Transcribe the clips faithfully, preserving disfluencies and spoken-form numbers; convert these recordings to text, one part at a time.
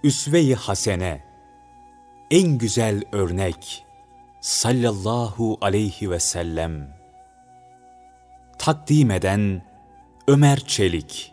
üsve-i hasene, en güzel örnek sallallahu aleyhi ve sellem. Takdim eden Ömer Çelik.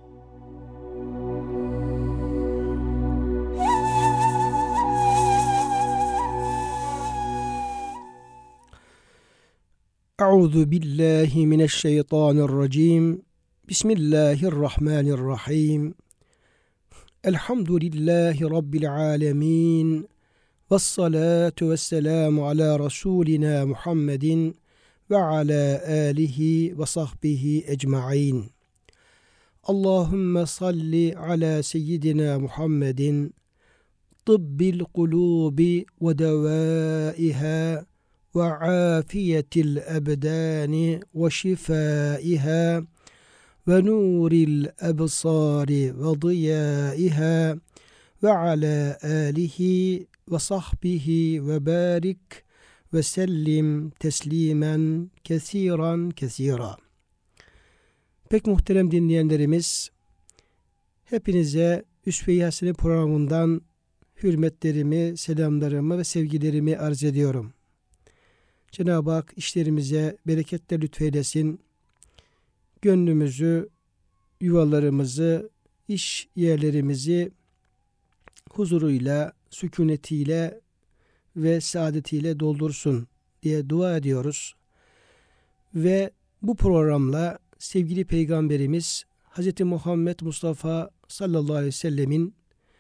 Euzu billahi mineşşeytanirracim. Bismillahirrahmanirrahim. Elhamdülillahi rabbil alamin. Vessalatu vesselamu ala rasulina Muhammedin ve ala alihi ve sahbihi ecmaîn. Allahumme salli ala seyyidina Muhammedin tıbbil kulubi ve devâiha ve afiyetil ebdani ve şifâiha ve nuril ebsari ve diyâiha ve ala alihi ve sahbihi ve barik ve sellim teslimen kesiran kesira. Pek muhterem dinleyenlerimiz, hepinize Üsve-i Hasene programından hürmetlerimi, selamlarımı ve sevgilerimi arz ediyorum. Cenab-ı Hak işlerimize bereketle lütfeylesin. Gönlümüzü, yuvalarımızı, iş yerlerimizi huzuruyla, sükunetiyle ve saadetiyle doldursun diye dua ediyoruz. Ve bu programla sevgili Peygamberimiz Hz. Muhammed Mustafa sallallahu aleyhi ve sellemin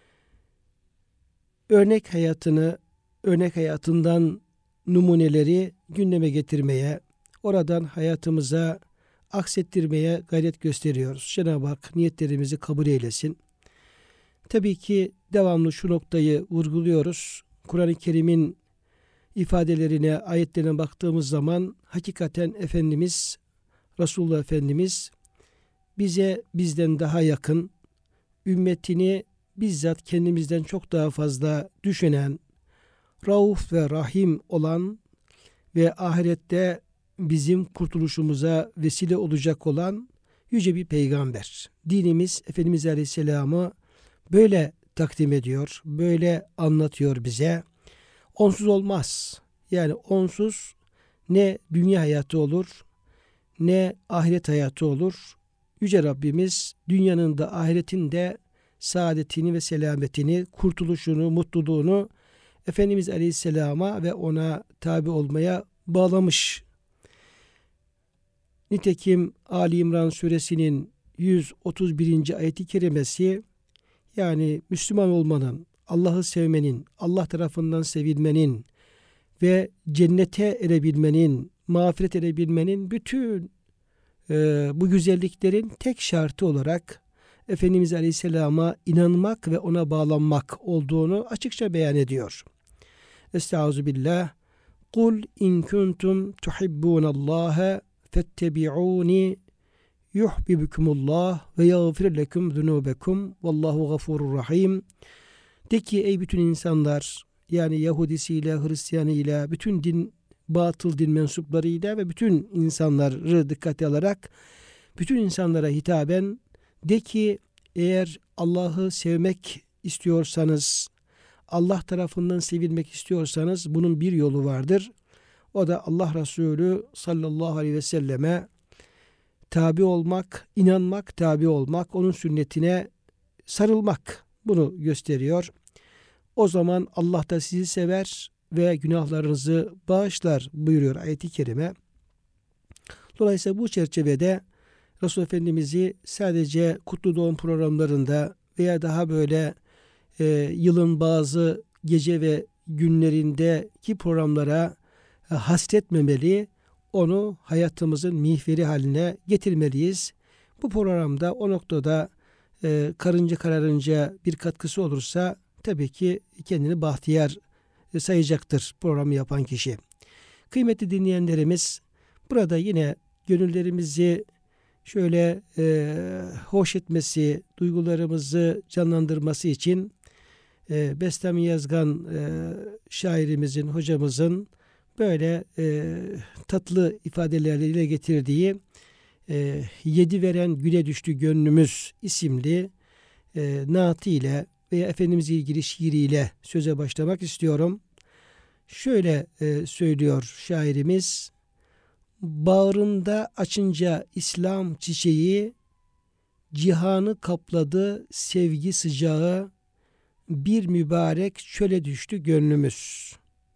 örnek hayatını, örnek hayatından numuneleri gündeme getirmeye, oradan hayatımıza aksettirmeye gayret gösteriyoruz. Cenab-ı Hak niyetlerimizi kabul eylesin. Tabii ki devamlı şu noktayı vurguluyoruz. Kur'an-ı Kerim'in ifadelerine, ayetlerine baktığımız zaman hakikaten Efendimiz, Resulullah Efendimiz bize bizden daha yakın, ümmetini bizzat kendimizden çok daha fazla düşünen, Rauf ve Rahim olan ve ahirette bizim kurtuluşumuza vesile olacak olan yüce bir peygamber. Dinimiz Efendimiz Aleyhisselam'ı böyle takdim ediyor, böyle anlatıyor bize. Onsuz olmaz. Yani onsuz ne dünya hayatı olur, ne ahiret hayatı olur. Yüce Rabbimiz dünyanın da ahiretin de saadetini ve selametini, kurtuluşunu, mutluluğunu Efendimiz Aleyhisselam'a ve ona tabi olmaya bağlamış. Nitekim Ali İmran suresinin yüz otuz birinci ayeti kerimesi, yani Müslüman olmanın, Allah'ı sevmenin, Allah tarafından sevilmenin ve cennete erebilmenin, mağfiret erebilmenin bütün e, bu güzelliklerin tek şartı olarak Efendimiz Aleyhisselam'a inanmak ve ona bağlanmak olduğunu açıkça beyan ediyor. Estağfirullah. Kul in kuntum tuhibbunallaha fettebi'uni yuhibbukumullah ve yağfir lekum zunubekum vallahu gafurur rahim. De ki ey bütün insanlar, yani Yahudisiyle, Hristiyanıyla, bütün din, batıl din mensuplarıyla ve bütün insanları dikkate alarak bütün insanlara hitaben de ki eğer Allah'ı sevmek istiyorsanız, Allah tarafından sevilmek istiyorsanız bunun bir yolu vardır. O da Allah Resulü sallallahu aleyhi ve selleme tabi olmak, inanmak, tabi olmak, onun sünnetine sarılmak bunu gösteriyor. O zaman Allah da sizi sever ve günahlarınızı bağışlar buyuruyor ayet-i kerime. Dolayısıyla bu çerçevede Resul Efendimiz'i sadece kutlu doğum programlarında veya daha böyle e, yılın bazı gece ve günlerindeki programlara e, hasretmemeli, onu hayatımızın mihveri haline getirmeliyiz. Bu programda o noktada e, karınca kararınca bir katkısı olursa tabii ki kendini bahtiyar e, sayacaktır programı yapan kişi. Kıymetli dinleyenlerimiz, burada yine gönüllerimizi şöyle e, hoş etmesi, duygularımızı canlandırması için e, Bestami Yazgan e, şairimizin, hocamızın böyle e, tatlı ifadeleriyle getirdiği e, Yedi Veren Güle Düştü Gönlümüz isimli e, naatı ile veya Efendimiz'le ilgili şiiriyle söze başlamak istiyorum. Şöyle e, söylüyor şairimiz: bağrında açınca İslam çiçeği, cihanı kapladı sevgi sıcağı, bir mübarek çöle düştü gönlümüz.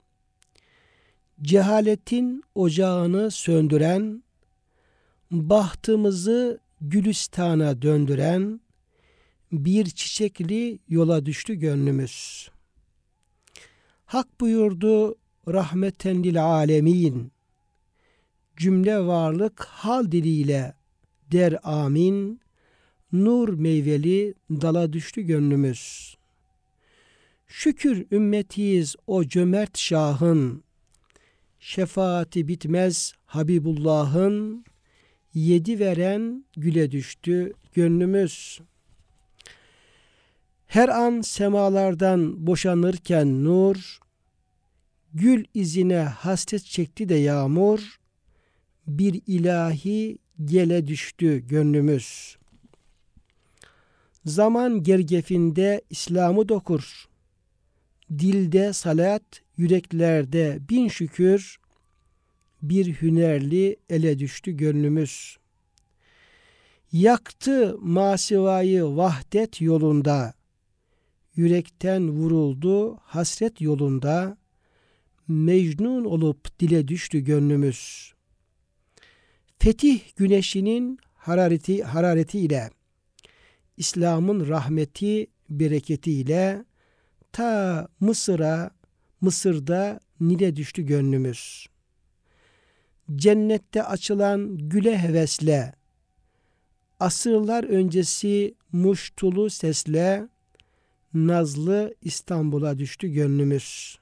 Cehaletin ocağını söndüren, bahtımızı gülistana döndüren, bir çiçekli yola düştü gönlümüz. Hak buyurdu rahmeten lil alemin, cümle varlık hal diliyle der amin, nur meyveli dala düştü gönlümüz. Şükür ümmetiyiz o cömert şahın, şefaati bitmez Habibullah'ın, yedi veren güle düştü gönlümüz. Her an semalardan boşanırken nur, gül izine hasret çekti de yağmur, bir ilahi gele düştü gönlümüz. Zaman gergefinde İslam'ı dokur, dilde salat, yüreklerde bin şükür, bir hünerli ele düştü gönlümüz. Yaktı masivayı vahdet yolunda, yürekten vuruldu hasret yolunda, mecnun olup dile düştü gönlümüz. Fetih güneşinin harareti hararetiyle, İslam'ın rahmeti bereketiyle ta Mısır'a, Mısır'da Nil'e düştü gönlümüz. Cennette açılan güle hevesle, asırlar öncesi muştulu sesle, nazlı İstanbul'a düştü gönlümüz.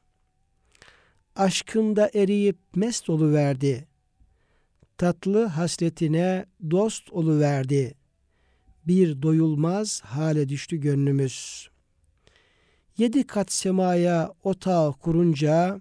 Aşkında eriyip mest oluverdi, tatlı hasretine dost oluverdi, bir doyulmaz hale düştü gönlümüz. Yedi kat semaya otağı kurunca,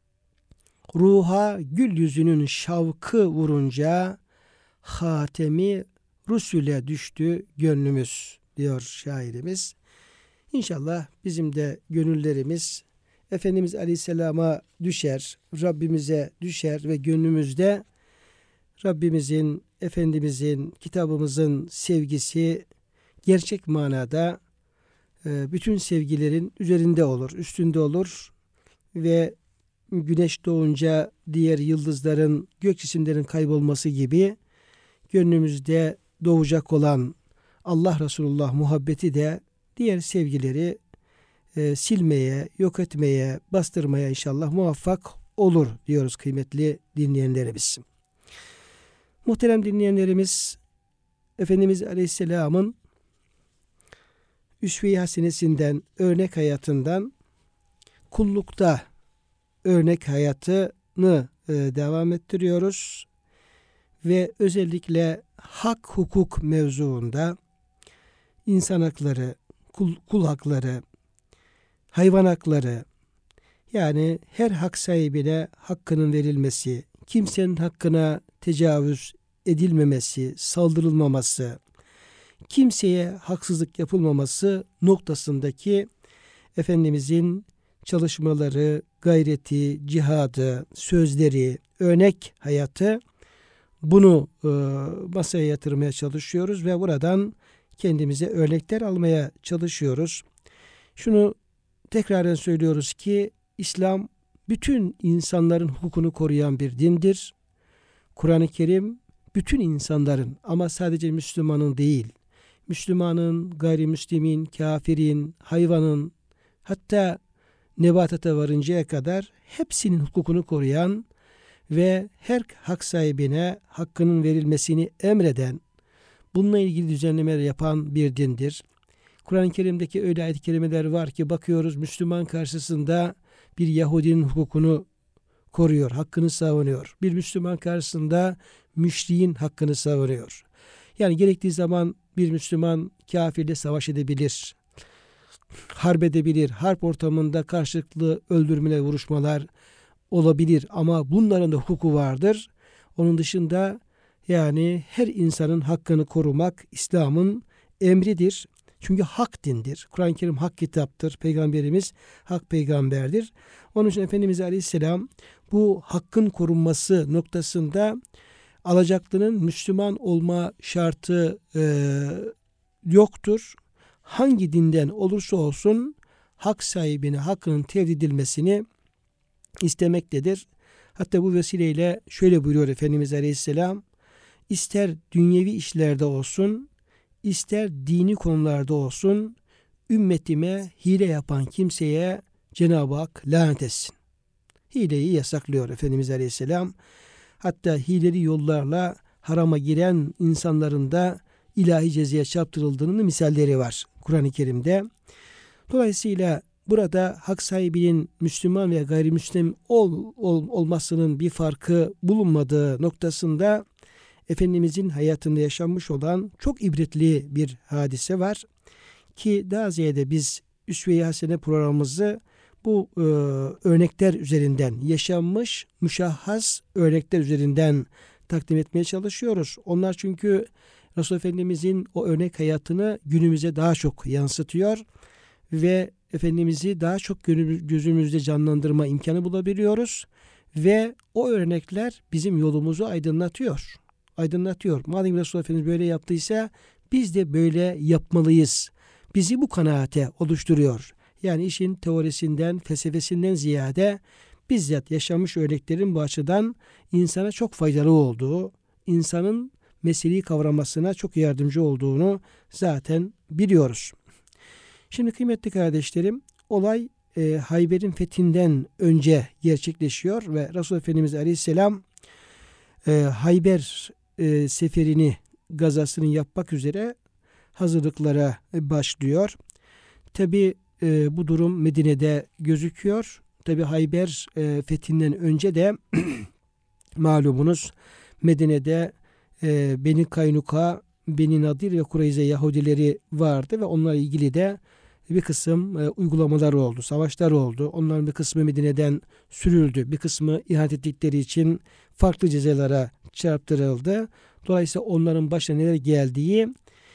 ruha gül yüzünün şavkı vurunca, hatemi Rusule düştü gönlümüz diyor şairimiz. İnşallah bizim de gönüllerimiz Efendimiz Aleyhisselam'a düşer, Rabbimize düşer ve gönlümüzde Rabbimizin, Efendimizin, kitabımızın sevgisi gerçek manada bütün sevgilerin üzerinde olur, üstünde olur ve güneş doğunca diğer yıldızların, gök cisimlerin kaybolması gibi gönlümüzde doğacak olan Allah Resulullah muhabbeti de diğer sevgileri e, silmeye, yok etmeye, bastırmaya inşallah muvaffak olur diyoruz kıymetli dinleyenlerimiz. Muhterem dinleyenlerimiz, Efendimiz Aleyhisselam'ın üsve-i hasenesinden, örnek hayatından kullukta örnek hayatını e, devam ettiriyoruz. Ve özellikle hak hukuk mevzuunda insan hakları, kul, kul hakları, hayvan hakları, yani her hak sahibine hakkının verilmesi, kimsenin hakkına tecavüz edilmemesi, saldırılmaması, kimseye haksızlık yapılmaması noktasındaki Efendimizin çalışmaları, gayreti, cihadı, sözleri, örnek hayatı, bunu e, masaya yatırmaya çalışıyoruz ve buradan kendimize örnekler almaya çalışıyoruz. Şunu tekraren söylüyoruz ki İslam bütün insanların hukukunu koruyan bir dindir. Kur'an-ı Kerim bütün insanların, ama sadece Müslümanın değil, Müslümanın, gayrimüslimin, kafirin, hayvanın, hatta nebatata varıncaya kadar hepsinin hukukunu koruyan ve her hak sahibine hakkının verilmesini emreden, bununla ilgili düzenlemeler yapan bir dindir. Kur'an-ı Kerim'deki öyle ayet-i kerimeler var ki bakıyoruz, Müslüman karşısında bir Yahudinin hukukunu koruyor, hakkını savunuyor. Bir Müslüman karşısında müşriğin hakkını savunuyor. Yani gerektiği zaman bir Müslüman kafirle savaş edebilir, harp edebilir, harp ortamında karşılıklı öldürmeler, vuruşmalar olabilir ama bunların da hukuku vardır. Onun dışında yani her insanın hakkını korumak İslam'ın emridir. Çünkü hak dindir. Kur'an-ı Kerim hak kitaptır. Peygamberimiz hak peygamberdir. Onun için Efendimiz Aleyhisselam bu hakkın korunması noktasında alacaklının Müslüman olma şartı e, yoktur. Hangi dinden olursa olsun hak sahibine hakkının tevdi edilmesini istemektedir. Hatta bu vesileyle şöyle buyuruyor Efendimiz Aleyhisselam, ister dünyevi işlerde olsun, ister dini konularda olsun, ümmetime hile yapan kimseye Cenab-ı Hak lanet etsin. Hileyi yasaklıyor Efendimiz Aleyhisselam. Hatta hileli yollarla harama giren insanların da ilahi cezaya çarptırıldığının misalleri var Kur'an-ı Kerim'de. Dolayısıyla burada hak sahibinin Müslüman veya gayrimüslim ol, ol, olmasının bir farkı bulunmadığı noktasında Efendimizin hayatında yaşanmış olan çok ibretli bir hadise var. Ki daha ziyade biz Üsve-i Hasene programımızı bu e, örnekler üzerinden, yaşanmış müşahhas örnekler üzerinden takdim etmeye çalışıyoruz. Onlar çünkü Resul Efendimizin o örnek hayatını günümüze daha çok yansıtıyor ve Efendimiz'i daha çok gözümüzde canlandırma imkanı bulabiliyoruz ve o örnekler bizim yolumuzu aydınlatıyor. Aydınlatıyor. Madem Resul Efendimiz böyle yaptıysa biz de böyle yapmalıyız. Bizi bu kanaate oluşturuyor. Yani işin teorisinden, felsefesinden ziyade bizzat yaşanmış örneklerin bu açıdan insana çok faydalı olduğu, insanın meseleyi kavramasına çok yardımcı olduğunu zaten biliyoruz. Şimdi kıymetli kardeşlerim, olay e, Hayber'in fethinden önce gerçekleşiyor ve Resul Efendimiz Aleyhisselam e, Hayber e, seferini, gazasını yapmak üzere hazırlıklara başlıyor. Tabi e, bu durum Medine'de gözüküyor. Tabi Hayber e, fethinden önce de malumunuz Medine'de e, Beni Kaynuka, Beni Nadir ve Kureyze Yahudileri vardı ve onlarla ilgili de bir kısım e, uygulamalar oldu, savaşlar oldu. Onların bir kısmı Medine'den sürüldü. Bir kısmı ihanet ettikleri için farklı cezalara çarptırıldı. Dolayısıyla onların başına neler geldiği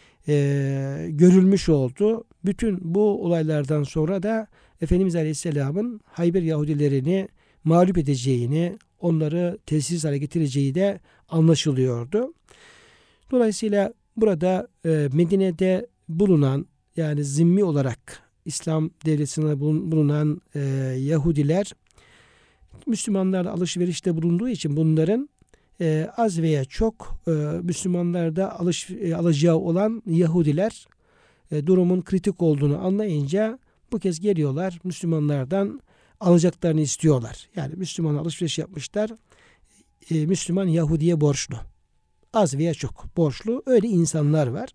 e, görülmüş oldu. Bütün bu olaylardan sonra da Efendimiz Aleyhisselam'ın Hayber Yahudilerini mağlup edeceğini, onları tesisiz hale getireceği de anlaşılıyordu. Dolayısıyla burada e, Medine'de bulunan, yani zimmi olarak İslam devletinde bulunan e, Yahudiler Müslümanlarla alışverişte bulunduğu için bunların e, az veya çok e, Müslümanlarda alış, e, alacağı olan Yahudiler e, durumun kritik olduğunu anlayınca bu kez geliyorlar Müslümanlardan alacaklarını istiyorlar. Yani Müslüman alışveriş yapmışlar. E, Müslüman Yahudi'ye borçlu. Az veya çok borçlu. Öyle insanlar var.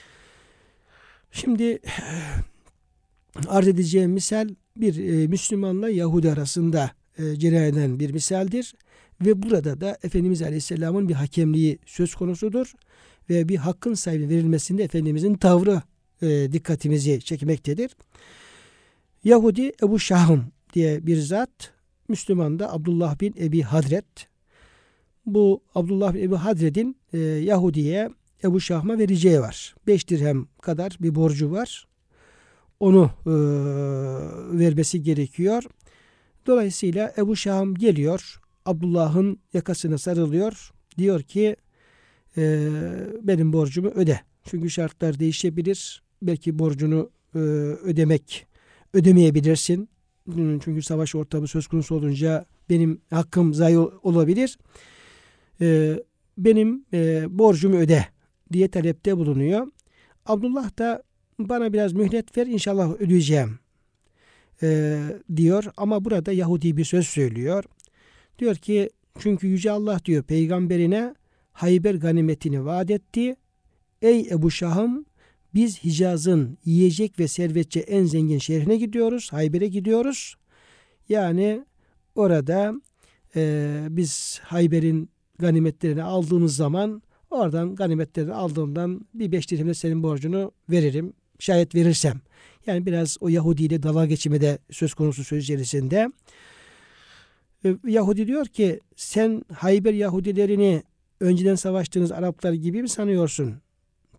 Şimdi arz edeceğim misal bir e, Müslümanla Yahudi arasında e, cereyan eden bir misaldir. Ve burada da Efendimiz Aleyhisselam'ın bir hakemliği söz konusudur. Ve bir hakkın sahibine verilmesinde Efendimizin tavrı e, dikkatimizi çekmektedir. Yahudi Ebu Şahım diye bir zat, Müslüman da Abdullah bin Ebi Hadret. Bu Abdullah bin Ebi Hadret'in e, Yahudi'ye Ebu Şahım'a vereceği var. Beş dirhem kadar bir borcu var. Onu e, vermesi gerekiyor. Dolayısıyla Ebu Şahım geliyor. Abdullah'ın yakasına sarılıyor. Diyor ki e, benim borcumu öde. Çünkü şartlar değişebilir. Belki borcunu e, ödemek ödemeyebilirsin. Çünkü savaş ortamı söz konusu olunca benim hakkım zayi olabilir. E, benim e, borcumu öde diye talepte bulunuyor. Abdullah da bana biraz mühlet ver, inşallah ödeyeceğim e, diyor. Ama burada Yahudi bir söz söylüyor. Diyor ki çünkü Yüce Allah diyor peygamberine Hayber ganimetini vaat etti. Ey Ebu Şahım, biz Hicaz'ın yiyecek ve servetçe en zengin şehrine gidiyoruz. Hayber'e gidiyoruz. Yani orada e, biz Hayber'in ganimetlerini aldığımız zaman oradan ganimetlerini aldığımdan bir beş dirhemle senin borcunu veririm. Şayet verirsem. Yani biraz o Yahudi ile dalga geçimi de söz konusu söz içerisinde. E, Yahudi diyor ki sen Hayber Yahudilerini önceden savaştığınız Araplar gibi mi sanıyorsun?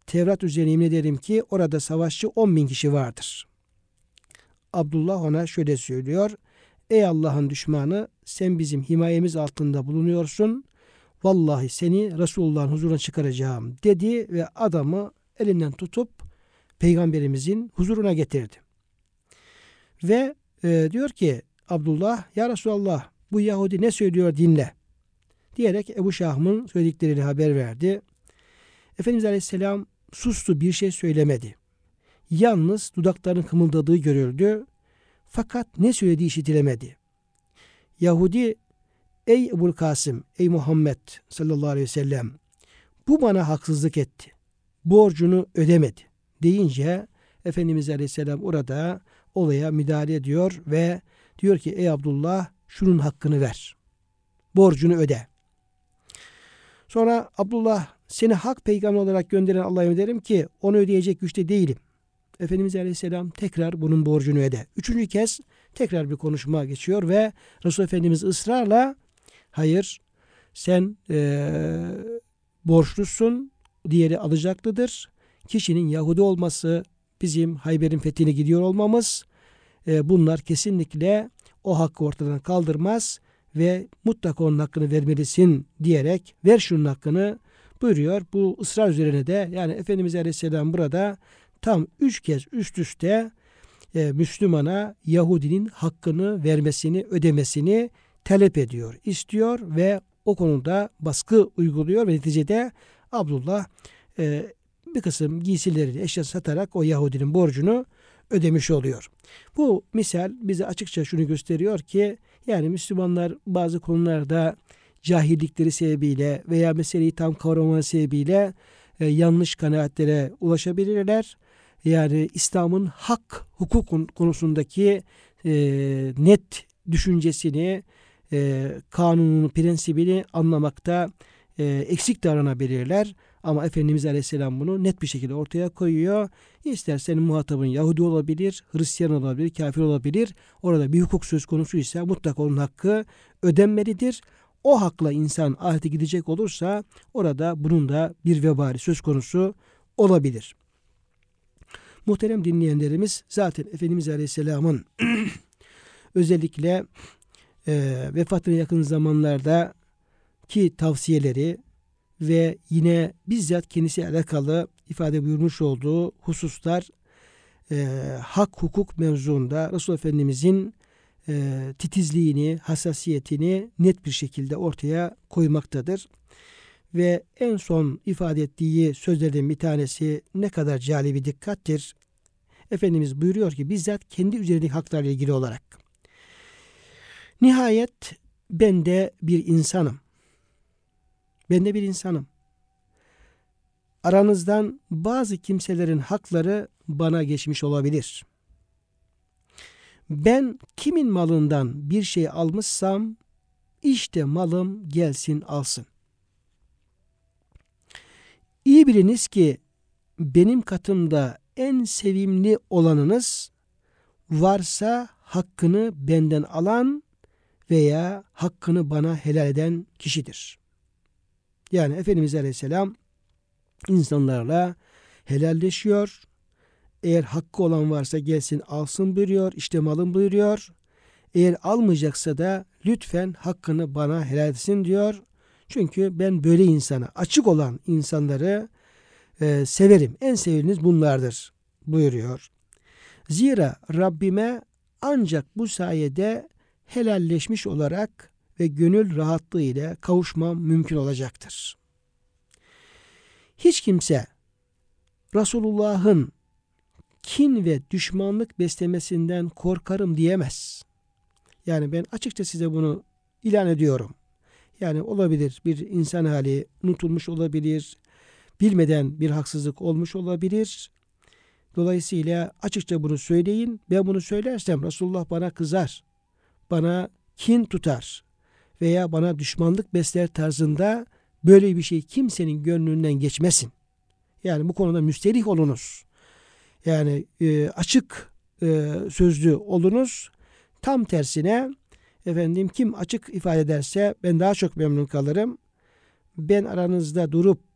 Tevrat üzerine yemin ederim ki orada savaşçı on bin kişi vardır. Abdullah ona şöyle söylüyor. Ey Allah'ın düşmanı, sen bizim himayemiz altında bulunuyorsun. Vallahi seni Resulullah'ın huzuruna çıkaracağım dedi ve adamı elinden tutup Peygamberimizin huzuruna getirdi. Ve e, diyor ki Abdullah, ya Resulallah, bu Yahudi ne söylüyor dinle diyerek Ebu Şahm'ın söylediklerini haber verdi. Efendimiz Aleyhisselam sustu, bir şey söylemedi. Yalnız dudaklarının kımıldadığı görüldü. Fakat ne söylediği işitilemedi. Yahudi, ey Ebu'l Kasım, ey Muhammed sallallahu aleyhi ve sellem, bu bana haksızlık etti. Borcunu ödemedi deyince Efendimiz Aleyhisselam orada olaya müdahale ediyor ve diyor ki ey Abdullah, şunun hakkını ver. Borcunu öde. Sonra Abdullah, seni hak peygamber olarak gönderen Allah'a yemin ederim ki onu ödeyecek güçte değilim. Efendimiz Aleyhisselam tekrar bunun borcunu öde. Üçüncü kez tekrar bir konuşma geçiyor ve Resul Efendimiz ısrarla hayır sen ee, borçlusun, diğeri alacaklıdır. Kişinin Yahudi olması, bizim Hayber'in fethine gidiyor olmamız e, bunlar kesinlikle o hakkı ortadan kaldırmaz ve mutlaka onun hakkını vermelisin diyerek ver şunun hakkını buyuruyor. Bu ısrar üzerine de yani Efendimiz Aleyhisselam burada tam üç kez üst üste e, Müslümana Yahudinin hakkını vermesini, ödemesini talep ediyor, istiyor ve o konuda baskı uyguluyor ve neticede Abdullah e, bir kısım giysileri, eşya satarak o Yahudinin borcunu ödemiş oluyor. Bu misal bize açıkça şunu gösteriyor ki yani Müslümanlar bazı konularda cahillikleri sebebiyle veya meseleyi tam kavramaları sebebiyle e, yanlış kanaatlere ulaşabilirler. Yani İslam'ın hak, hukuk konusundaki e, net düşüncesini, e, kanunun prensibini anlamakta e, eksik davranabilirler. Ama Efendimiz Aleyhisselam bunu net bir şekilde ortaya koyuyor. İster senin muhatabın Yahudi olabilir, Hristiyan olabilir, kafir olabilir. Orada bir hukuk söz konusu ise mutlaka onun hakkı ödenmelidir. O hakla insan ahirete gidecek olursa orada bunun da bir vebali söz konusu olabilir. Muhterem dinleyenlerimiz, zaten Efendimiz Aleyhisselam'ın özellikle e, vefatına yakın zamanlarda ki tavsiyeleri ve yine bizzat kendisi alakalı ifade buyurmuş olduğu hususlar e, hak hukuk mevzuunda Resul Efendimizin e, titizliğini, hassasiyetini net bir şekilde ortaya koymaktadır. Ve en son ifade ettiği sözlerden bir tanesi ne kadar cali bir dikkattir. Efendimiz buyuruyor ki bizzat kendi üzerindeki haklarla ilgili olarak. Nihayet ben de bir insanım. Ben de bir insanım. Aranızdan bazı kimselerin hakları bana geçmiş olabilir. Ben kimin malından bir şey almışsam işte malım gelsin alsın. İyi biliniz ki benim katımda en sevimli olanınız varsa hakkını benden alan veya hakkını bana helal eden kişidir. Yani Efendimiz Aleyhisselam insanlarla helalleşiyor. Eğer hakkı olan varsa gelsin alsın buyuruyor. İşte malım buyuruyor. Eğer almayacaksa da lütfen hakkını bana helal etsin diyor. Çünkü ben böyle insana, açık olan insanları e, severim. En sevdiğiniz bunlardır buyuruyor. Zira Rabbime ancak bu sayede helalleşmiş olarak ve gönül rahatlığı ile kavuşmam mümkün olacaktır. Hiç kimse Resulullah'ın kin ve düşmanlık beslemesinden korkarım diyemez. Yani ben açıkça size bunu ilan ediyorum. Yani olabilir bir insan hali unutulmuş olabilir, bilmeden bir haksızlık olmuş olabilir. Dolayısıyla açıkça bunu söyleyin. Ben bunu söylersem Resulullah bana kızar, bana kin tutar veya bana düşmanlık besler tarzında böyle bir şey kimsenin gönlünden geçmesin. Yani bu konuda müsterih olunuz. Yani e, açık e, sözlü olunuz. Tam tersine efendim kim açık ifade ederse ben daha çok memnun kalırım. Ben aranızda durup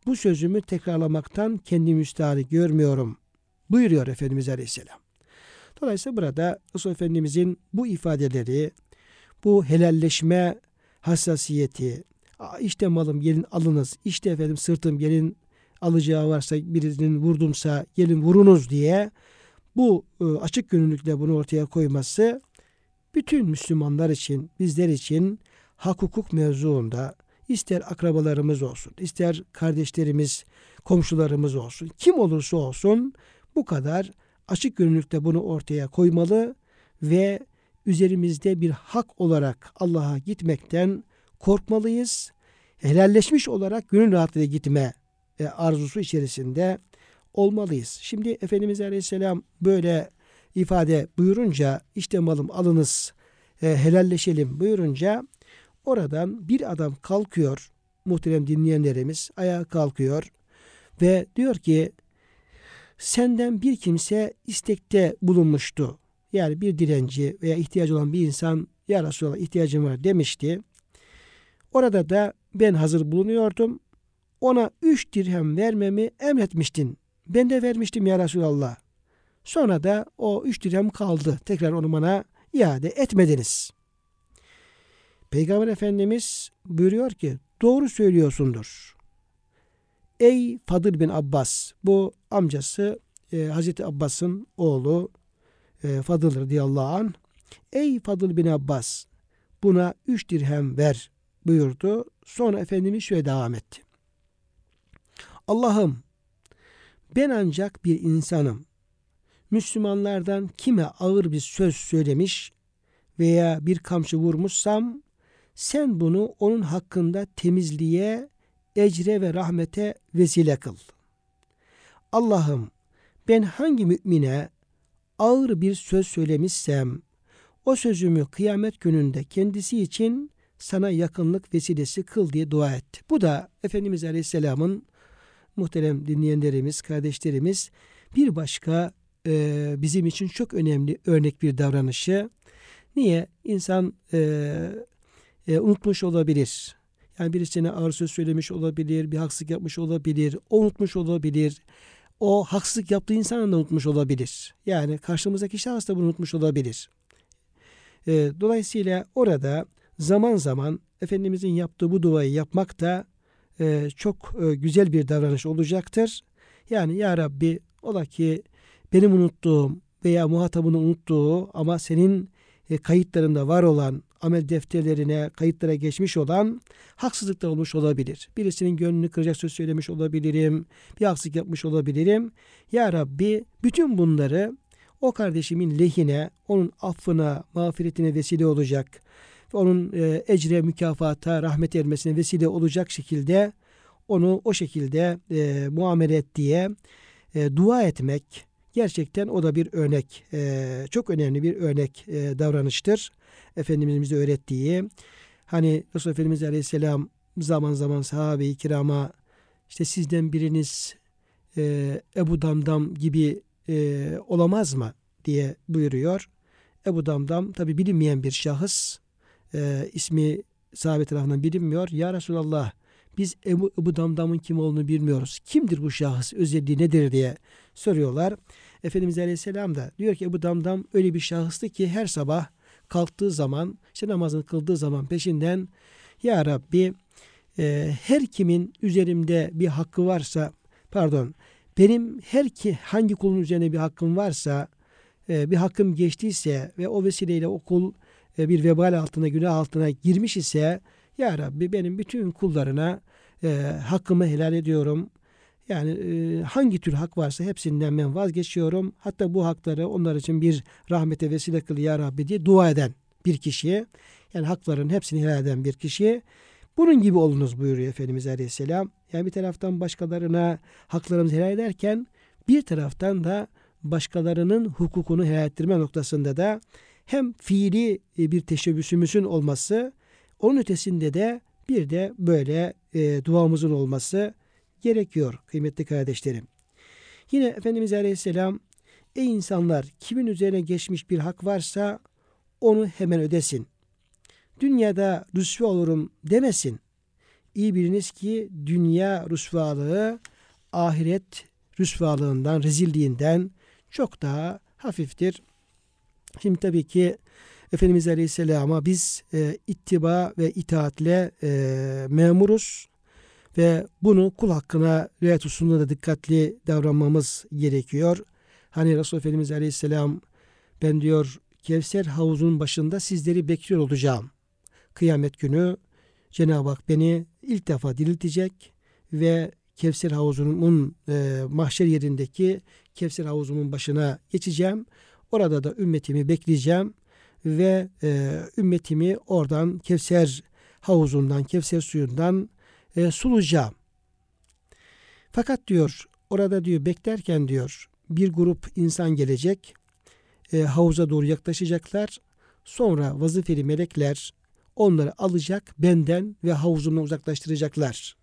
bu sözümü tekrarlamaktan kendimi müstahni görmüyorum buyuruyor Efendimiz Aleyhisselam. Dolayısıyla burada Resulullah Efendimizin bu ifadeleri, bu helalleşme hassasiyeti, işte malım gelin alınız, işte efendim sırtım gelin alacağı varsa birinin vurdumsa gelin vurunuz diye bu açık gönüllülükle bunu ortaya koyması bütün Müslümanlar için, bizler için hak hukuk mevzuunda ister akrabalarımız olsun, ister kardeşlerimiz, komşularımız olsun, kim olursa olsun bu kadar açık gönüllülükle bunu ortaya koymalı ve üzerimizde bir hak olarak Allah'a gitmekten korkmalıyız. Helalleşmiş olarak gönül rahatlığıyla gitme arzusu içerisinde olmalıyız. Şimdi Efendimiz Aleyhisselam böyle ifade buyurunca, işte malım alınız, helalleşelim buyurunca oradan bir adam kalkıyor, muhterem dinleyenlerimiz ayağa kalkıyor ve diyor ki senden bir kimse istekte bulunmuştu. Yani bir dilenci veya ihtiyacı olan bir insan ya Resulallah ihtiyacım var demişti. Orada da ben hazır bulunuyordum. Ona üç dirhem vermemi emretmiştin. Ben de vermiştim ya Resulallah. Sonra da o üç dirhem kaldı. Tekrar onu bana iade etmediniz. Peygamber Efendimiz buyuruyor ki doğru söylüyorsundur. Ey Fadıl bin Abbas, bu amcası e, Hazreti Abbas'ın oğlu e, Fadıl radıyallahu anh. Ey Fadıl bin Abbas, buna üç dirhem ver buyurdu. Sonra Efendimiz şöyle devam etti. Allah'ım, ben ancak bir insanım. Müslümanlardan kime ağır bir söz söylemiş veya bir kamçı vurmuşsam sen bunu onun hakkında temizliğe, ecre ve rahmete vesile kıl. Allah'ım, ben hangi mümine ağır bir söz söylemişsem o sözümü kıyamet gününde kendisi için sana yakınlık vesilesi kıl diye dua etti. Bu da Efendimiz Aleyhisselam'ın muhterem dinleyenlerimiz, kardeşlerimiz bir başka e, bizim için çok önemli örnek bir davranışı. Niye? İnsan e, e, unutmuş olabilir. Yani birisine ağır söz söylemiş olabilir, bir haksızlık yapmış olabilir, o unutmuş olabilir. O haksızlık yaptığı insan da unutmuş olabilir. Yani karşımızdaki şahıs da bunu unutmuş olabilir. E, dolayısıyla orada zaman zaman Efendimizin yaptığı bu duayı yapmak da e, çok e, güzel bir davranış olacaktır. Yani ya Rabbi, ola ki benim unuttuğum veya muhatabını unuttuğu ama senin e, kayıtlarında var olan, amel defterlerine, kayıtlara geçmiş olan haksızlıklar olmuş olabilir. Birisinin gönlünü kıracak söz söylemiş olabilirim, bir haksızlık yapmış olabilirim. Ya Rabbi, bütün bunları o kardeşimin lehine, onun affına, mağfiretine vesile olacak, onun e, ecre, mükafata, rahmet ermesine vesile olacak şekilde onu o şekilde e, muamele et diye e, dua etmek, gerçekten o da bir örnek, e, çok önemli bir örnek e, davranıştır. Efendimizin bize öğrettiği, hani Resulullah Efendimiz Aleyhisselam zaman zaman sahabe-i kirama işte sizden biriniz e, Ebu Damdam gibi e, olamaz mı diye buyuruyor. Ebu Damdam tabi bilinmeyen bir şahıs, e, ismi sahabe tarafından bilinmiyor. Ya Resulallah, biz Ebu, Ebu Damdam'ın kim olduğunu bilmiyoruz. Kimdir bu şahıs? Özelliği nedir diye soruyorlar. Efendimiz Aleyhisselam da diyor ki Ebu Damdam öyle bir şahıstı ki her sabah kalktığı zaman, işte namazını kıldığı zaman peşinden Ya Rabbi, e, her kimin üzerimde bir hakkı varsa, pardon, benim her ki hangi kulun üzerine bir hakkım varsa, e, bir hakkım geçtiyse ve o vesileyle o kul e, bir vebal altına, günah altına girmiş ise Ya Rabbi, benim bütün kullarına e, hakkımı helal ediyorum. Yani e, hangi tür hak varsa hepsinden ben vazgeçiyorum. Hatta bu hakları onlar için bir rahmete vesile kıl Ya Rabbi diye dua eden bir kişiye, yani hakların hepsini helal eden bir kişiye bunun gibi olunuz buyuruyor Efendimiz Aleyhisselam. Yani bir taraftan başkalarına haklarımızı helal ederken bir taraftan da başkalarının hukukunu helal ettirme noktasında da hem fiili bir teşebbüsümüzün olması, onun ötesinde de bir de böyle e, duamızın olması gerekiyor kıymetli kardeşlerim. Yine Efendimiz Aleyhisselam, ey insanlar, kimin üzerine geçmiş bir hak varsa onu hemen ödesin. Dünyada rüsva olurum demesin. iyi biliniz ki dünya rüsvalığı ahiret rüsvalığından, rezilliğinden çok daha hafiftir. Şimdi tabii ki Efendimiz Aleyhisselam'a biz e, ittiba ve itaatle e, memuruz ve bunu kul hakkına riayet hususunda da dikkatli davranmamız gerekiyor. Hani Resul Efendimiz Aleyhisselam, ben diyor Kevser havuzunun başında sizleri bekliyor olacağım. Kıyamet günü Cenab-ı Hak beni ilk defa diriltecek ve Kevser havuzunun e, mahşer yerindeki Kevser havuzunun başına geçeceğim. Orada da ümmetimi bekleyeceğim ve e, ümmetimi oradan Kevser havuzundan, Kevser suyundan e, sulayacağım. Fakat diyor orada diyor beklerken diyor bir grup insan gelecek, e, havuza doğru yaklaşacaklar. Sonra vazifeli melekler onları alacak benden ve havuzumdan uzaklaştıracaklar.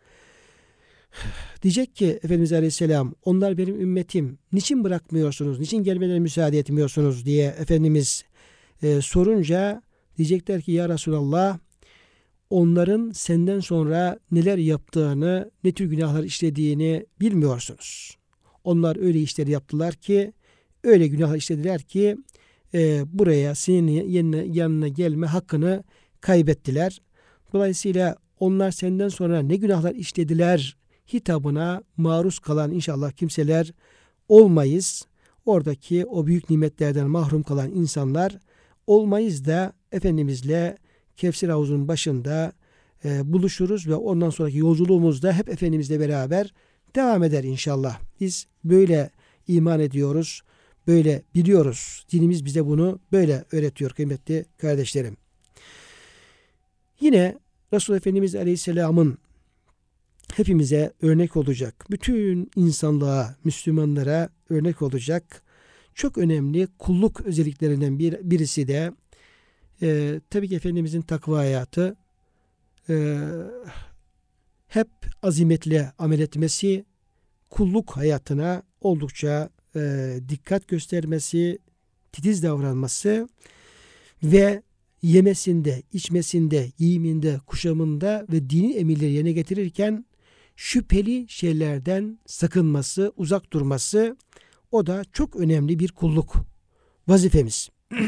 Diyecek ki Efendimiz Aleyhisselam, onlar benim ümmetim, niçin bırakmıyorsunuz, niçin gelmelerine müsaade etmiyorsunuz diye Efendimiz e, sorunca diyecekler ki ya Resulallah, onların senden sonra neler yaptığını, ne tür günahlar işlediğini bilmiyorsunuz. Onlar öyle işler yaptılar ki, öyle günahlar işlediler ki e, buraya senin yanına, yanına gelme hakkını kaybettiler. Dolayısıyla onlar senden sonra ne günahlar işlediler hitabına maruz kalan inşallah kimseler olmayız. Oradaki o büyük nimetlerden mahrum kalan insanlar olmayız da Efendimizle Kevser havuzunun başında e, buluşuruz ve ondan sonraki yolculuğumuzda hep Efendimizle beraber devam eder inşallah. Biz böyle iman ediyoruz, böyle biliyoruz. Dinimiz bize bunu böyle öğretiyor kıymetli kardeşlerim. Yine Resul Efendimiz Aleyhisselam'ın hepimize örnek olacak, bütün insanlığa, Müslümanlara örnek olacak çok önemli kulluk özelliklerinden bir, birisi de e, tabii ki Efendimizin takva hayatı, e, hep azimetle amel etmesi, kulluk hayatına oldukça e, dikkat göstermesi, titiz davranması ve yemesinde, içmesinde, giyiminde, kuşamında ve dini emirleri yerine getirirken şüpheli şeylerden sakınması, uzak durması, o da çok önemli bir kulluk vazifemiz.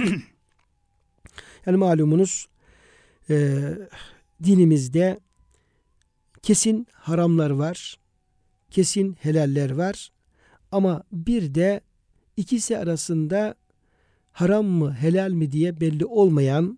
Yani malumunuz e, dinimizde kesin haramlar var, kesin helaller var ama bir de ikisi arasında haram mı helal mi diye belli olmayan,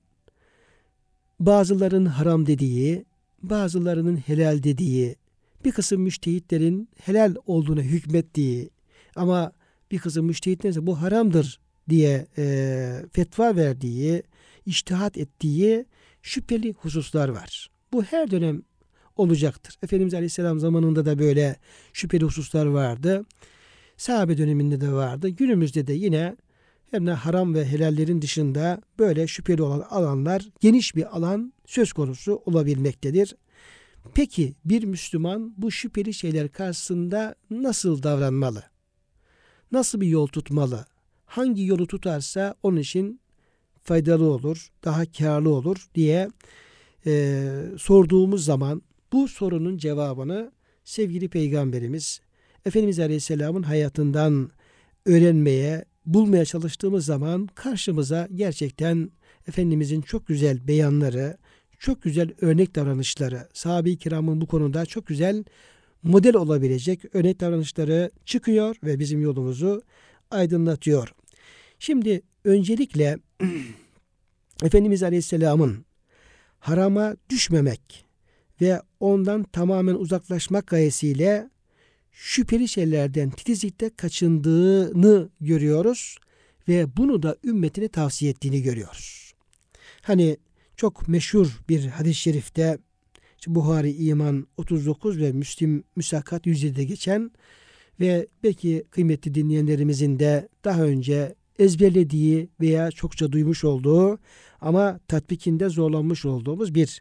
bazılarının haram dediği, bazılarının helal dediği, bir kısım müştehitlerin helal olduğuna hükmettiği ama bir kısım müştehitlerin ise bu haramdır diye e, fetva verdiği, içtihat ettiği şüpheli hususlar var. Bu her dönem olacaktır. Efendimiz Aleyhisselam zamanında da böyle şüpheli hususlar vardı. Sahabe döneminde de vardı. Günümüzde de yine hem de haram ve helallerin dışında böyle şüpheli olan alanlar, geniş bir alan söz konusu olabilmektedir. Peki bir Müslüman bu şüpheli şeyler karşısında nasıl davranmalı? Nasıl bir yol tutmalı? Hangi yolu tutarsa onun için faydalı olur, daha karlı olur diye e, sorduğumuz zaman bu sorunun cevabını sevgili Peygamberimiz Efendimiz Aleyhisselam'ın hayatından öğrenmeye, bulmaya çalıştığımız zaman karşımıza gerçekten Efendimizin çok güzel beyanları, çok güzel örnek davranışları, sahabe-i kiramın bu konuda çok güzel model olabilecek örnek davranışları çıkıyor ve bizim yolumuzu aydınlatıyor. Şimdi öncelikle Efendimiz Aleyhisselam'ın harama düşmemek ve ondan tamamen uzaklaşmak gayesiyle şüpheli şeylerden titizlikle kaçındığını görüyoruz ve bunu da ümmetine tavsiye ettiğini görüyoruz. Hani çok meşhur bir hadis-i şerifte Buhari İman otuz dokuz ve Müslim Müsakat yüz yedide geçen ve belki kıymetli dinleyenlerimizin de daha önce ezberlediği veya çokça duymuş olduğu ama tatbikinde zorlanmış olduğumuz bir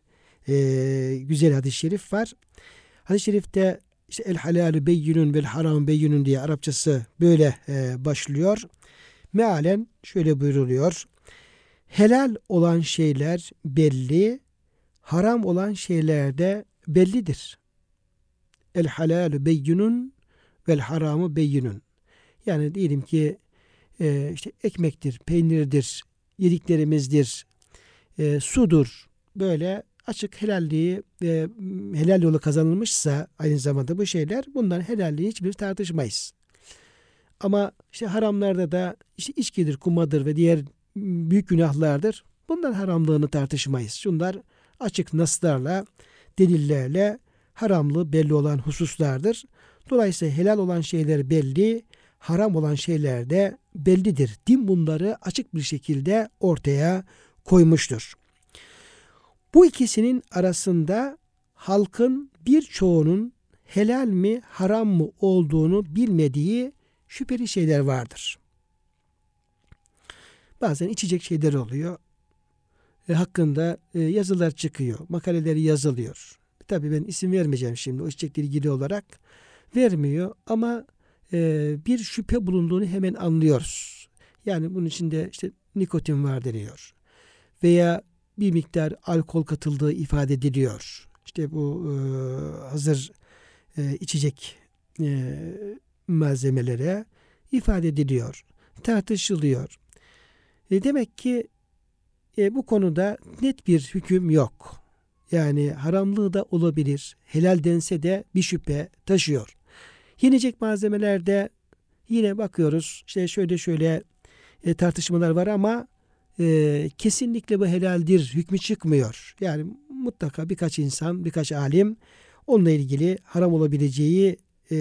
e, güzel hadis-i şerif var. Hadis-i şerifte işte el halalu beyyinun vel haram beyyinun diye Arapçası böyle e, başlıyor. Mealen şöyle buyruluyor. Helal olan şeyler belli, haram olan şeyler de bellidir. El halalu beyyinun vel haramu beyyinun. Yani diyelim ki e, işte ekmektir, peynirdir, yediklerimizdir, e, sudur. Böyle açık helalliği ve helal yolu kazanılmışsa aynı zamanda bu şeyler, bundan helalliği hiçbir tartışmayız. Ama işte haramlarda da işte içkidir, kumadır ve diğer büyük günahlardır. Bundan haramlığını tartışmayız. Şunlar açık naslarla, delillerle haramlığı belli olan hususlardır. Dolayısıyla helal olan şeyler belli, haram olan şeyler de bellidir. Din bunları açık bir şekilde ortaya koymuştur. Bu ikisinin arasında halkın birçoğunun helal mi haram mı olduğunu bilmediği şüpheli şeyler vardır. Bazen içecek şeyler oluyor. E, hakkında e, yazılar çıkıyor. Makaleleri yazılıyor. Tabii ben isim vermeyeceğim şimdi o içecekle ilgili olarak. Vermiyor ama e, bir şüphe bulunduğunu hemen anlıyoruz. Yani bunun içinde işte nikotin var deniyor. Veya bir miktar alkol katıldığı ifade ediliyor. İşte bu e, hazır e, içecek e, malzemelere ifade ediliyor. Tartışılıyor. E, demek ki e, bu konuda net bir hüküm yok. Yani haramlığı da olabilir. Helal dense de bir şüphe taşıyor. Yenecek malzemelerde yine bakıyoruz. İşte şöyle şöyle e, tartışmalar var ama e, kesinlikle bu helaldir hükmü çıkmıyor. Yani mutlaka birkaç insan, birkaç alim onunla ilgili haram olabileceği e,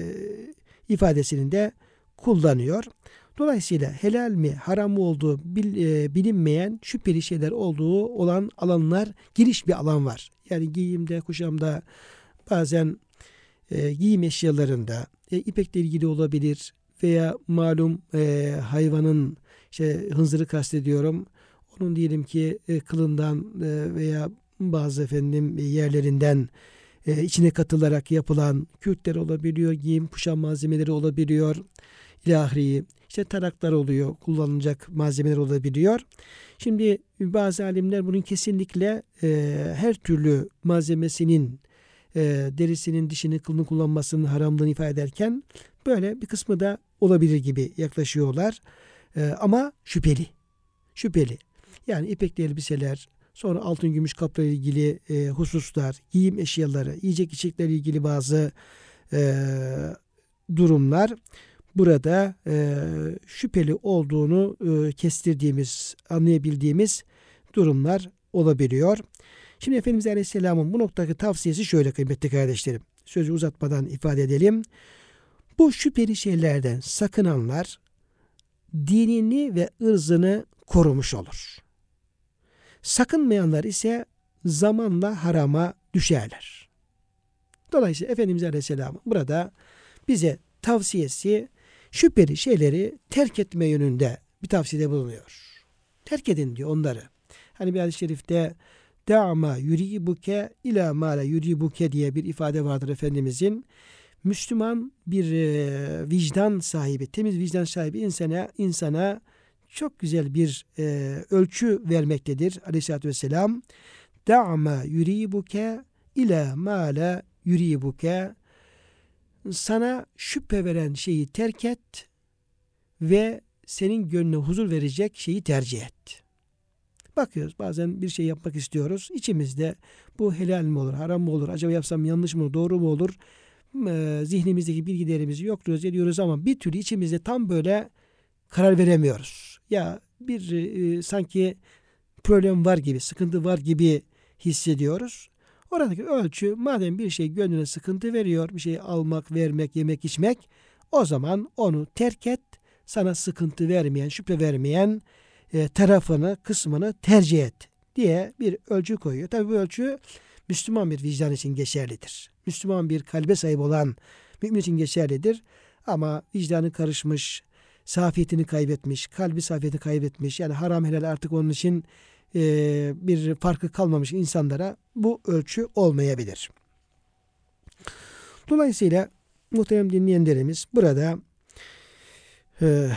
ifadesini de kullanıyor. Dolayısıyla helal mi haram mı olduğu bil, e, bilinmeyen şüpheli şeyler olduğu olan alanlar, geniş bir alan var. Yani giyimde, kuşamda, bazen e, giyim eşyalarında e, ipekle ilgili olabilir veya malum e, hayvanın işte hınzırı kastediyorum. Onun diyelim ki e, kılından e, veya bazı efendim yerlerinden e, içine katılarak yapılan kürkler olabiliyor, giyim kuşam malzemeleri olabiliyor. İlahi, işte taraklar oluyor, kullanılacak malzemeler olabiliyor. Şimdi bazı alimler bunun kesinlikle e, her türlü malzemesinin e, derisinin, dişini, kılını kullanmasının haramlığını ifade ederken böyle bir kısmı da olabilir gibi yaklaşıyorlar. E, ama şüpheli. Şüpheli. Yani ipekli elbiseler, sonra altın gümüş kaplarla ilgili e, hususlar, giyim eşyaları, yiyecek içeceklerle ilgili bazı e, durumlar burada e, şüpheli olduğunu e, kestirdiğimiz, anlayabildiğimiz durumlar olabiliyor. Şimdi Efendimiz Aleyhisselam'ın bu noktadaki tavsiyesi şöyle kıymetli kardeşlerim. Sözü uzatmadan ifade edelim. Bu şüpheli şeylerden sakınanlar dinini ve ırzını korumuş olur. Sakınmayanlar ise zamanla harama düşerler. Dolayısıyla Efendimiz Aleyhisselam burada bize tavsiyesi şüpheli şeyleri terk etme yönünde bir tavsiyede bulunuyor. Terk edin diyor onları. Hani bir hadis-i şerifte da'ma yuribuke ila ma la yuribuke diye bir ifade vardır Efendimizin. Müslüman bir e, vicdan sahibi, temiz vicdan sahibi insana insana çok güzel bir e, ölçü vermektedir Aleyhisselatü Vesselam. Da'ma yuribuke ila ma la yuribuke. Sana şüphe veren şeyi terk et ve senin gönlüne huzur verecek şeyi tercih et. Bakıyoruz bazen bir şey yapmak istiyoruz. İçimizde bu helal mi olur, haram mı olur, acaba yapsam yanlış mı, doğru mu olur? Ee, zihnimizdeki bilgilerimizi yokluyoruz, ediyoruz ama bir türlü içimizde tam böyle karar veremiyoruz. Ya bir e, sanki problem var gibi, sıkıntı var gibi hissediyoruz. Oradaki ölçü madem bir şey gönlüne sıkıntı veriyor, bir şey almak, vermek, yemek, içmek, o zaman onu terk et, sana sıkıntı vermeyen, şüphe vermeyen e, tarafını, kısmını tercih et diye bir ölçü koyuyor. Tabii bu ölçü Müslüman bir vicdan için geçerlidir. Müslüman bir kalbe sahip olan mümin için geçerlidir. Ama vicdanı karışmış, safiyetini kaybetmiş, kalbi safiyetini kaybetmiş, yani haram helal artık onun için e, bir farkı kalmamış insanlara bu ölçü olmayabilir. Dolayısıyla muhterem dinleyenlerimiz burada e,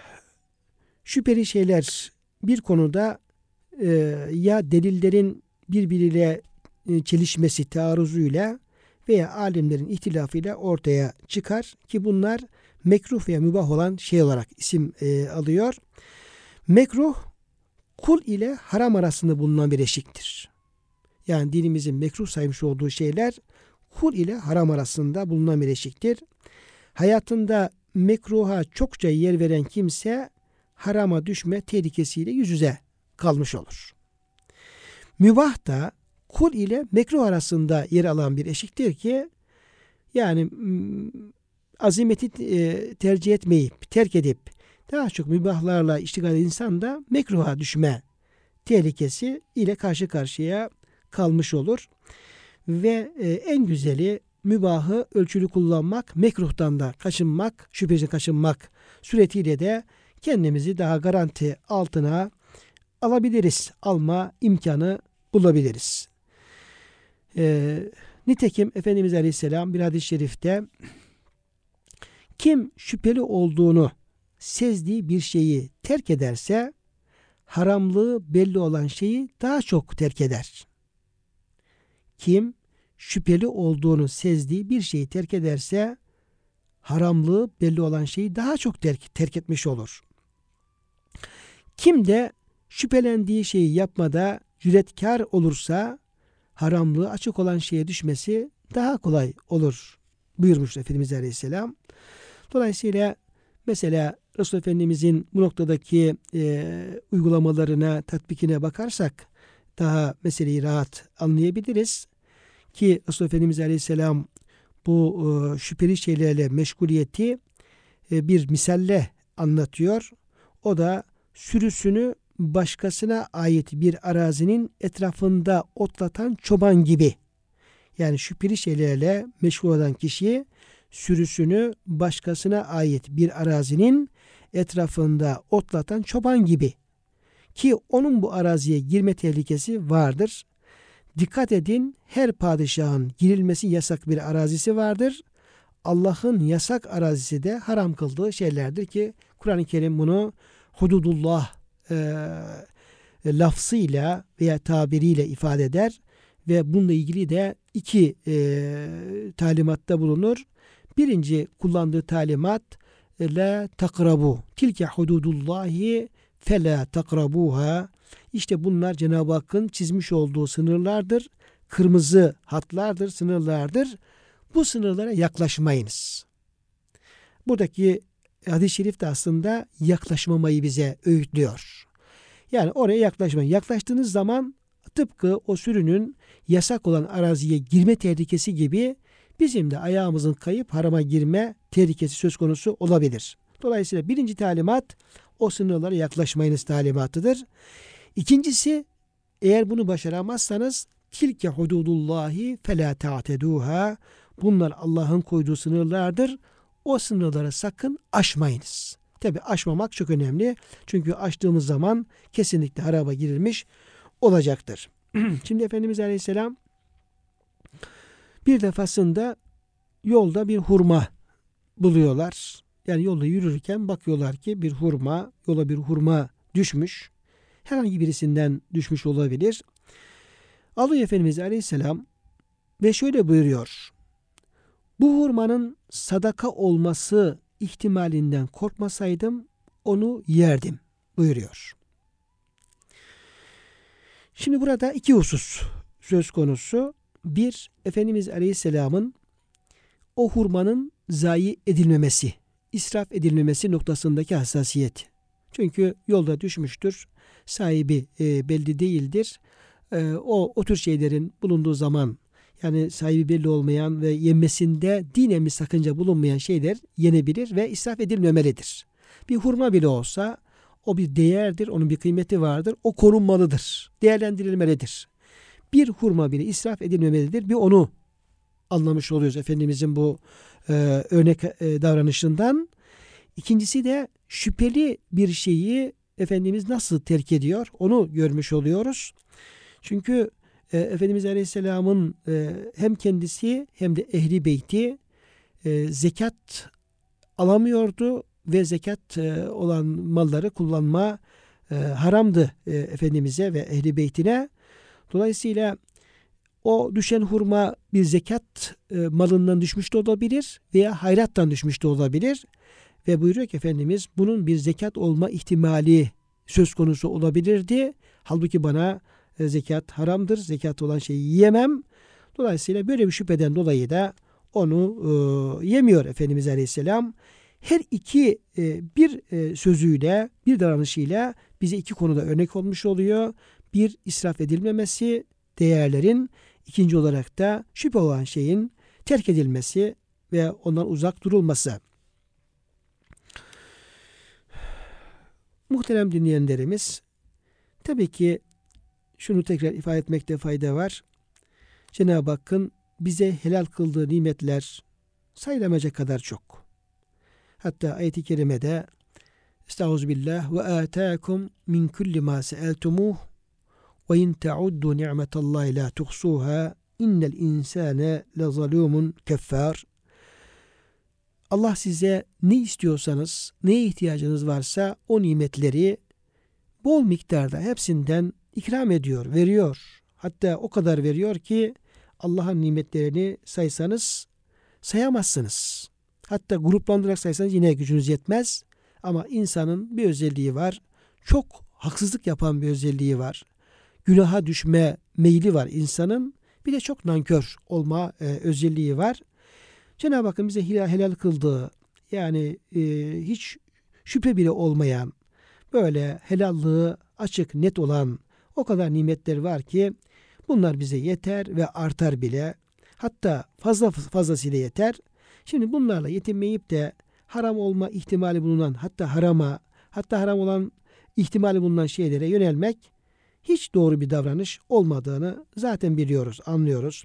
şüpheli şeyler bir konuda e, ya delillerin birbiriyle e, çelişmesi, taarruzuyla veya alimlerin ihtilafıyla ortaya çıkar ki bunlar mekruh veya mübah olan şey olarak isim e, alıyor. Mekruh kul ile haram arasında bulunan bir eşiktir. Yani dinimizin mekruh saymış olduğu şeyler kul ile haram arasında bulunan bir eşiktir. Hayatında mekruha çokça yer veren kimse harama düşme tehlikesiyle yüz yüze kalmış olur. Mübah da kul ile mekruh arasında yer alan bir eşiktir ki yani azimeti tercih etmeyip, terk edip daha çok mübahlarla iştigal eden insan da mekruha düşme tehlikesi ile karşı karşıya kalmış olur. Ve en güzeli mübahı ölçülü kullanmak, mekruhtan da kaçınmak, şüphesiz kaçınmak suretiyle de kendimizi daha garanti altına alabiliriz. Alma imkanı bulabiliriz. E, nitekim Efendimiz Aleyhisselam bir hadis-i şerifte kim şüpheli olduğunu sezdiği bir şeyi terk ederse haramlığı belli olan şeyi daha çok terk eder. Kim şüpheli olduğunu sezdiği bir şeyi terk ederse haramlığı belli olan şeyi daha çok terk, terk etmiş olur. Kim de şüphelendiği şeyi yapmada cüretkar olursa haramlığı açık olan şeye düşmesi daha kolay olur buyurmuş Efendimiz Aleyhisselam. Dolayısıyla mesela Resulullah Efendimizin bu noktadaki e, uygulamalarına, tatbikine bakarsak daha meseleyi rahat anlayabiliriz. Ki Resulullah Efendimiz Aleyhisselam bu e, şüpheli şeylerle meşguliyeti e, bir misalle anlatıyor. O da sürüsünü başkasına ait bir arazinin etrafında otlatan çoban gibi. Yani şüpheli şeylerle meşgul olan kişi sürüsünü başkasına ait bir arazinin etrafında otlatan çoban gibi. Ki onun bu araziye girme tehlikesi vardır. Dikkat edin, her padişahın girilmesi yasak bir arazisi vardır. Allah'ın yasak arazisi de haram kıldığı şeylerdir ki Kur'an-ı Kerim bunu hududullah e, lafzıyla veya tabiriyle ifade eder ve bununla ilgili de iki e, talimatta bulunur. Birinci kullandığı talimat la takrabu tilke hududullahi fela takrabuha. İşte bunlar Cenab-ı Hakk'ın çizmiş olduğu sınırlardır. Kırmızı hatlardır, sınırlardır. Bu sınırlara yaklaşmayınız. Buradaki hadis-i şerif de aslında yaklaşmamayı bize öğütlüyor. Yani oraya yaklaşmayın. Yaklaştığınız zaman tıpkı o sürünün yasak olan araziye girme tehlikesi gibi bizim de ayağımızın kayıp harama girme tehlikesi söz konusu olabilir. Dolayısıyla birinci talimat o sınırlara yaklaşmayınız talimatıdır. İkincisi, eğer bunu başaramazsanız tilke hududullahi fela ta'teduha. Bunlar Allah'ın koyduğu sınırlardır. O sınırları sakın aşmayınız. Tabi aşmamak çok önemli. Çünkü aştığımız zaman kesinlikle haraba girilmiş olacaktır. Şimdi Efendimiz Aleyhisselam bir defasında yolda bir hurma buluyorlar. Yani yolda yürürken bakıyorlar ki bir hurma, yola bir hurma düşmüş. Herhangi birisinden düşmüş olabilir. Alıyor Efendimiz Aleyhisselam ve şöyle buyuruyor. Bu hurmanın sadaka olması ihtimalinden korkmasaydım onu yerdim buyuruyor. Şimdi burada iki husus söz konusu. Bir, Efendimiz Aleyhisselam'ın o hurmanın zayi edilmemesi, israf edilmemesi noktasındaki hassasiyeti. Çünkü yolda düşmüştür, sahibi e, belli değildir. E, o, o tür şeylerin bulunduğu zaman, yani sahibi belli olmayan ve yenmesinde dinen bir sakınca bulunmayan şeyler yenebilir ve israf edilmemelidir. Bir hurma bile olsa o bir değerdir, onun bir kıymeti vardır, o korunmalıdır, değerlendirilmelidir. Bir hurma bile israf edilmemelidir. Bir onu anlamış oluyoruz Efendimizin bu e, örnek e, davranışından. İkincisi de şüpheli bir şeyi Efendimiz nasıl terk ediyor onu görmüş oluyoruz. Çünkü e, Efendimiz Aleyhisselam'ın e, hem kendisi hem de ehli beyti e, zekat alamıyordu ve zekat e, olan malları kullanma e, haramdı e, Efendimiz'e ve ehli beytine. Dolayısıyla o düşen hurma bir zekat e, malından düşmüş de olabilir veya hayrattan düşmüş de olabilir. Ve buyuruyor ki Efendimiz bunun bir zekat olma ihtimali söz konusu olabilirdi. Halbuki bana e, zekat haramdır. Zekat olan şeyi yiyemem. Dolayısıyla böyle bir şüpheden dolayı da onu e, yemiyor Efendimiz Aleyhisselam. Her iki e, bir e, sözüyle, bir davranışıyla bize iki konuda örnek olmuş oluyor. Bir, israf edilmemesi değerlerin. İkinci olarak da şüphe olan şeyin terk edilmesi ve ondan uzak durulması. Muhterem dinleyenlerimiz, tabii ki şunu tekrar ifade etmekte fayda var. Cenab-ı Hakk'ın bize helal kıldığı nimetler sayılamayacak kadar çok. Hatta ayet-i kerimede Estağfirullah ve ataakum min kulli ma seeltumuh ve in tauddu ni'metallahi la tuhsuha innel insane lezalumun keffar. Allah size ne istiyorsanız, neye ihtiyacınız varsa o nimetleri bol miktarda hepsinden ikram ediyor, veriyor. Hatta o kadar veriyor ki Allah'ın nimetlerini saysanız sayamazsınız. Hatta gruplandırarak saysanız yine gücünüz yetmez. Ama insanın bir özelliği var. Çok haksızlık yapan bir özelliği var. Günaha düşme meyli var insanın. Bir de çok nankör olma e, özelliği var. Cenab-ı Hakk'ın bize helal, helal kıldığı, yani e, hiç şüphe bile olmayan, böyle helallığı açık, net olan o kadar nimetler var ki bunlar bize yeter ve artar bile. Hatta fazla fazlasıyla yeter. Şimdi bunlarla yetinmeyip de haram olma ihtimali bulunan, hatta harama, hatta haram olan ihtimali bulunan şeylere yönelmek hiç doğru bir davranış olmadığını zaten biliyoruz, anlıyoruz.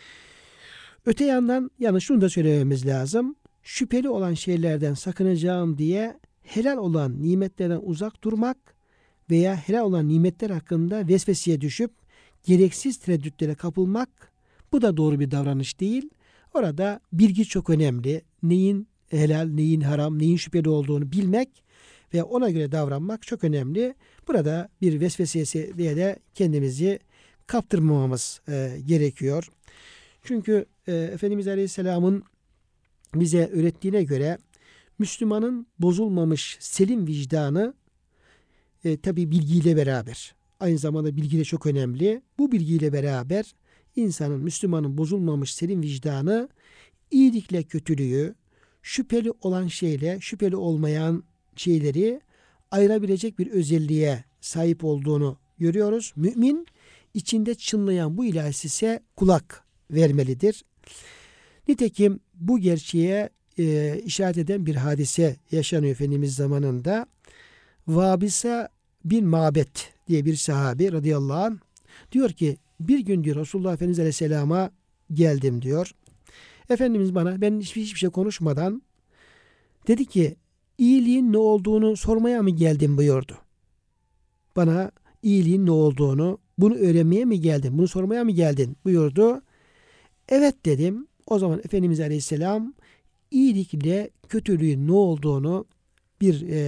Öte yandan yani şunu da söylememiz lazım. Şüpheli olan şeylerden sakınacağım diye helal olan nimetlerden uzak durmak veya helal olan nimetler hakkında vesveseye düşüp gereksiz tereddütlere kapılmak, bu da doğru bir davranış değil. Orada bilgi çok önemli. Neyin helal, neyin haram, neyin şüpheli olduğunu bilmek ve ona göre davranmak çok önemli. Burada bir vesveseye diye de kendimizi kaptırmamamız e, gerekiyor. Çünkü e, Efendimiz Aleyhisselam'ın bize öğrettiğine göre Müslümanın bozulmamış selim vicdanı e, tabi bilgiyle beraber, aynı zamanda bilgi de çok önemli. Bu bilgiyle beraber insanın, Müslümanın bozulmamış selim vicdanı iyilikle kötülüğü, şüpheli olan şeyle şüpheli olmayan şeyleri ayırabilecek bir özelliğe sahip olduğunu görüyoruz. Mümin içinde çınlayan bu ilahi sese kulak vermelidir. Nitekim bu gerçeğe e, işaret eden bir hadise yaşanıyor Efendimiz zamanında. Vabisa bin Mabet diye bir sahabi radıyallahu anh diyor ki bir gün diyor Resulullah Efendimiz Aleyhisselam'a geldim diyor. Efendimiz bana ben hiçbir, hiçbir şey konuşmadan dedi ki iyiliğin ne olduğunu sormaya mı geldin buyurdu. Bana iyiliğin ne olduğunu, bunu öğrenmeye mi geldin, bunu sormaya mı geldin buyurdu. Evet dedim. O zaman Efendimiz Aleyhisselam iyilikle kötülüğün ne olduğunu bir e,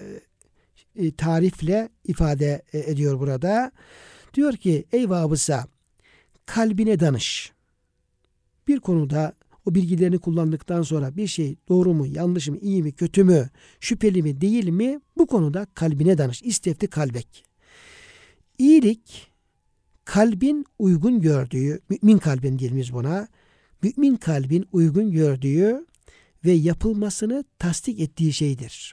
e, tarifle ifade ediyor burada. Diyor ki ey vabısa kalbine danış. Bir konuda o bilgilerini kullandıktan sonra bir şey doğru mu, yanlış mı, iyi mi, kötü mü, şüpheli mi, değil mi? Bu konuda kalbine danış. İstefti kalbek. İyilik kalbin uygun gördüğü, mümin kalbin diyelim biz buna, mümin kalbin uygun gördüğü ve yapılmasını tasdik ettiği şeydir.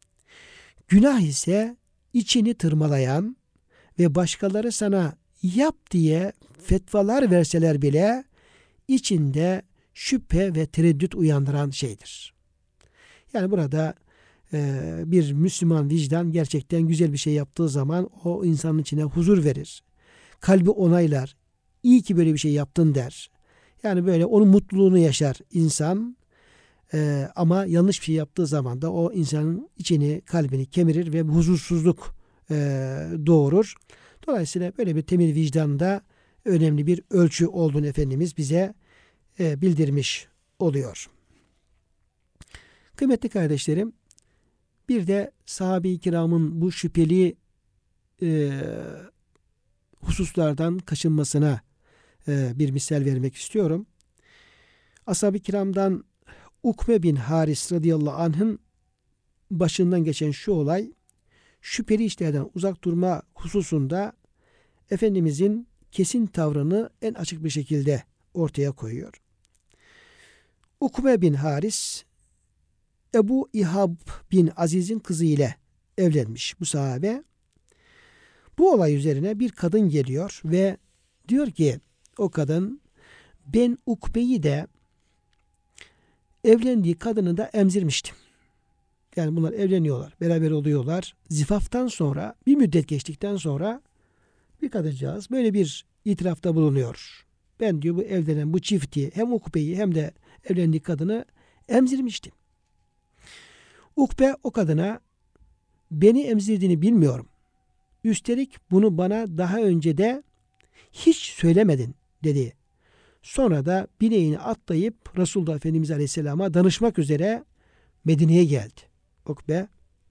Günah ise içini tırmalayan ve başkaları sana yap diye fetvalar verseler bile içinde şüphe ve tereddüt uyandıran şeydir. Yani burada e, bir Müslüman vicdan gerçekten güzel bir şey yaptığı zaman o insanın içine huzur verir. Kalbi onaylar. İyi ki böyle bir şey yaptın der. Yani böyle onun mutluluğunu yaşar insan. E, ama yanlış bir şey yaptığı zaman da o insanın içini, kalbini kemirir ve huzursuzluk e, doğurur. Dolayısıyla böyle bir temiz vicdanda önemli bir ölçü olduğunu Efendimiz bize e, bildirmiş oluyor. Kıymetli kardeşlerim, bir de sahabe-i kiramın bu şüpheli e, hususlardan kaçınmasına e, bir misal vermek istiyorum. Ashab-ı kiramdan Ukbe bin Haris radıyallahu anh'ın başından geçen şu olay, şüpheli işlerden uzak durma hususunda Efendimizin kesin tavrını en açık bir şekilde ortaya koyuyor. Ukbe bin Haris, Ebu İhab bin Aziz'in kızı ile evlenmiş bu sahabe. Bu olay üzerine bir kadın geliyor ve diyor ki o kadın, ben Ukbe'yi de evlendiği kadını da emzirmiştim. Yani bunlar evleniyorlar, beraber oluyorlar. Zifaftan sonra, bir müddet geçtikten sonra bir kadıncağız böyle bir itirafta bulunuyor. Ben diyor bu evlenen bu çifti, hem Ukbe'yi hem de evlendiği kadını emzirmiştim. Ukbe o kadına, beni emzirdiğini bilmiyorum. Üstelik bunu bana daha önce de hiç söylemedin dedi. Sonra da bineğini atlayıp Resulullah Efendimiz Aleyhisselam'a danışmak üzere Medine'ye geldi. Ukbe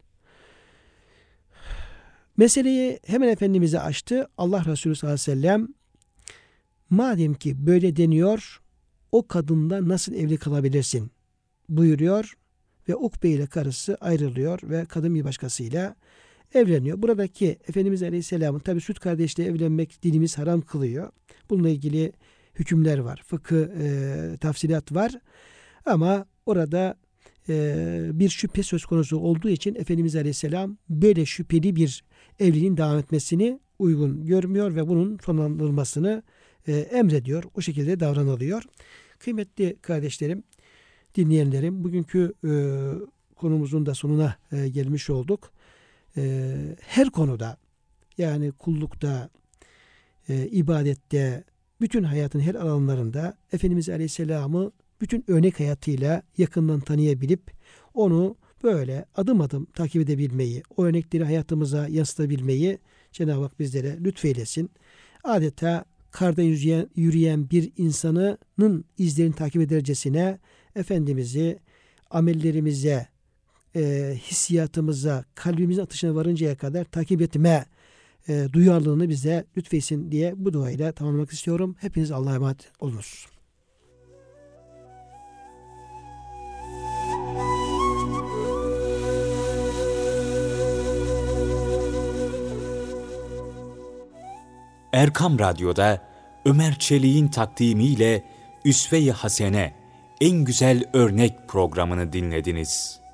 meseleyi hemen Efendimiz'e açtı. Allah Resulü sallallahu aleyhi ve sellem, madem ki böyle deniyor, o kadınla nasıl evli kalabilirsin buyuruyor ve Ukbe ile karısı ayrılıyor ve kadın bir başkasıyla evleniyor. Buradaki Efendimiz Aleyhisselam'ın tabi süt kardeşliği evlenmek dinimiz haram kılıyor. Bununla ilgili hükümler var. Fıkıh e, tafsilat var. Ama orada e, bir şüphe söz konusu olduğu için Efendimiz Aleyhisselam böyle şüpheli bir evliliğin devam etmesini uygun görmüyor ve bunun sonlandırılmasını e, emrediyor. O şekilde davranılıyor. Kıymetli kardeşlerim, dinleyenlerim, bugünkü e, konumuzun da sonuna e, gelmiş olduk. E, her konuda, yani kullukta, e, ibadette, bütün hayatın her alanlarında Efendimiz Aleyhisselam'ı bütün örnek hayatıyla yakından tanıyabilip onu böyle adım adım takip edebilmeyi, o örnekleri hayatımıza yansıtabilmeyi Cenab-ı Hak bizlere lütfeylesin. Adeta karda yürüyen, yürüyen bir insanın izlerini takip edercesine Efendimiz'i amellerimize, e, hissiyatımıza, kalbimizin atışına varıncaya kadar takip etme e, duyarlılığını bize lütfetsin diye bu duayla tamamlamak istiyorum. Hepiniz Allah'a emanet olunuz. Erkam Radyo'da Ömer Çelik'in takdimiyle Üsve-i Hasene, en güzel örnek programını dinlediniz.